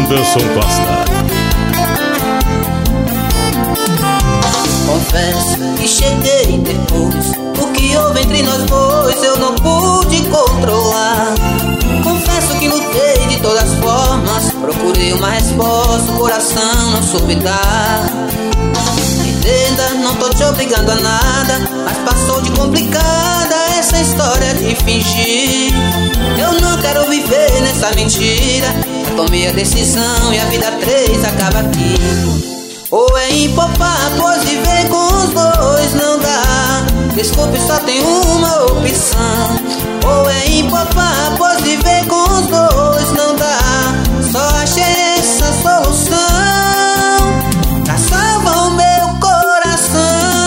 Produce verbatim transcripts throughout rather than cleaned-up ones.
Anderson Costa. Confesso que cheguei depois. O que houve entre nós dois eu não pude controlar. Confesso que lutei de todas as formas, procurei uma resposta, o coração não soube dar. Entenda, não tô te obrigando a nada, mas passou de complicada essa história de fingir. Eu não quero viver nessa mentira, já tomei a decisão e a vida três acaba aqui. Ou é empopar, pois viver com os dois não dá. Desculpe, só tem uma opção. Ou é empopar, pois viver com os dois não dá. Só achei essa solução pra salvar o meu coração.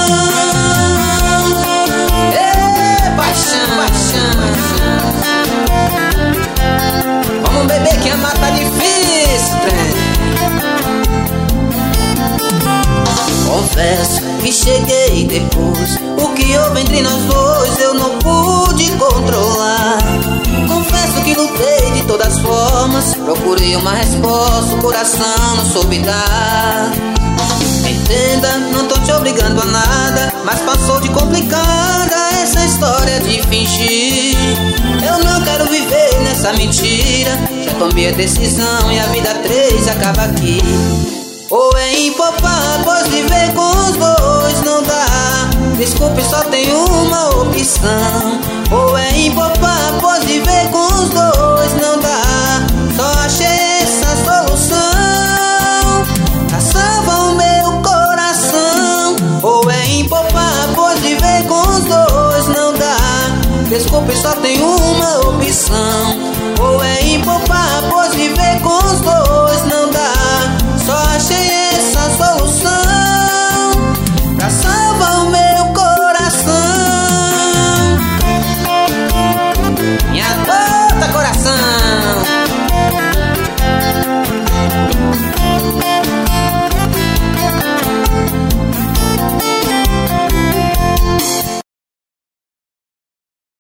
Ê, paixão, paixão. Vamos beber que amar tá difícil, trem. Confesso que cheguei depois. O que houve entre nós dois eu não pude controlar. Confesso que lutei de todas as formas, procurei uma resposta, o coração não soube dar. Entenda, não tô te obrigando a nada, mas passou de complicada essa história de fingir. Eu não quero viver nessa mentira, já tomei a decisão e a vida três acaba aqui. Ou é empopar, pois viver com os dois não dá. Desculpe, só tem uma opção. Ou é empopar, pois viver com os dois não dá. Só achei essa solução pra salvar o meu coração. Ou é empopar, pois viver com os dois não dá. Desculpe, só tem uma opção. Ou é empopar, pois viver